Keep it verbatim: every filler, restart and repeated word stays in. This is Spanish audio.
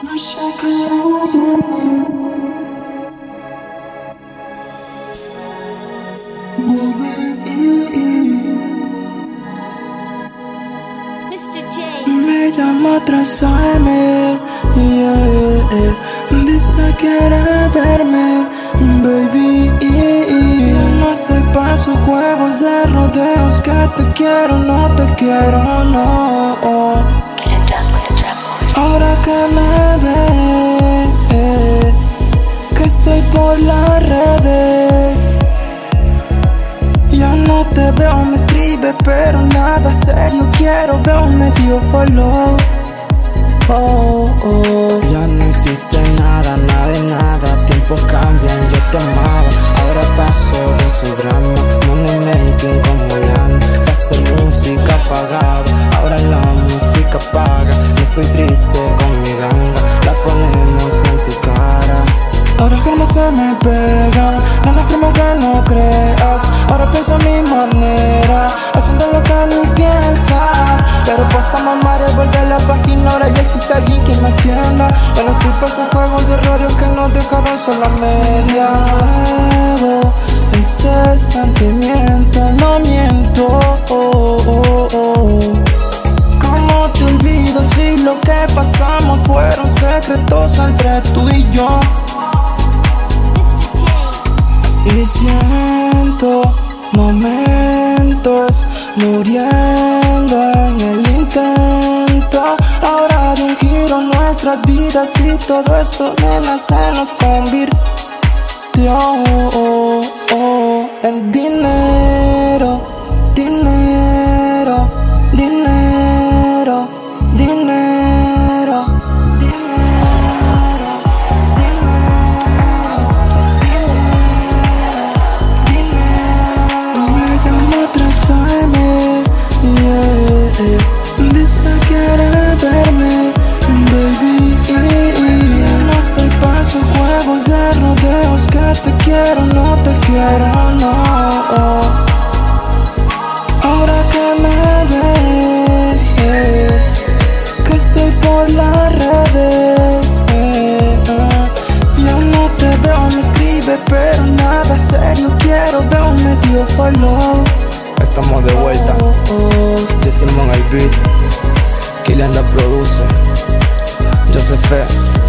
mister J. Me llama tras A M, yeah. Dice quiere verme, baby. Ya no estoy pa' sus juegos de rodeos. Que te quiero, no te quiero, no. Ahora que me ve, que estoy por las redes, ya no te veo, me escribe, pero nada serio quiero, veo medio follow. Oh, oh. Ya no existe nada, nada de nada. Tiempos cambian, yo te amaba. Ahora paso de su drama. Money making como lana. Va a ser música apagada. Ahora la música paga. No estoy triste con mi ganga. La ponemos en tu cara. Ahora que no se me pegan, no le afirmo que no creas. Ahora pienso a mi manera, haciendo lo que ni piensas. Pero pasamos mares, vuelve a la página. Ahora ya existe alguien que me entienda. Ya no estoy pa' esos juegos de errores que nos dejaron solo a media. Nuevo, ese sentimiento, no miento. Oh, oh, oh. ¿Cómo te olvido si lo que pasamos fueron secretos entre tú y yo? Y siento momentos muriendo en el intento. Ahora de un giro nuestras vidas y todo esto, nena, se nos convirtió oh, oh, en dinero, dinero, dinero, dinero, dinero. Dice quiere verme, baby. Ya no estoy pa' sus juegos de rodeos. Que te quiero, no te quiero, no. Ahora que me ve, que estoy por las redes, ya no te veo, me escribe, pero nada serio quiero, veo medio follow. Estamos de vuelta. Jesse Mon el beat, Killian la produce, Joseph Fe.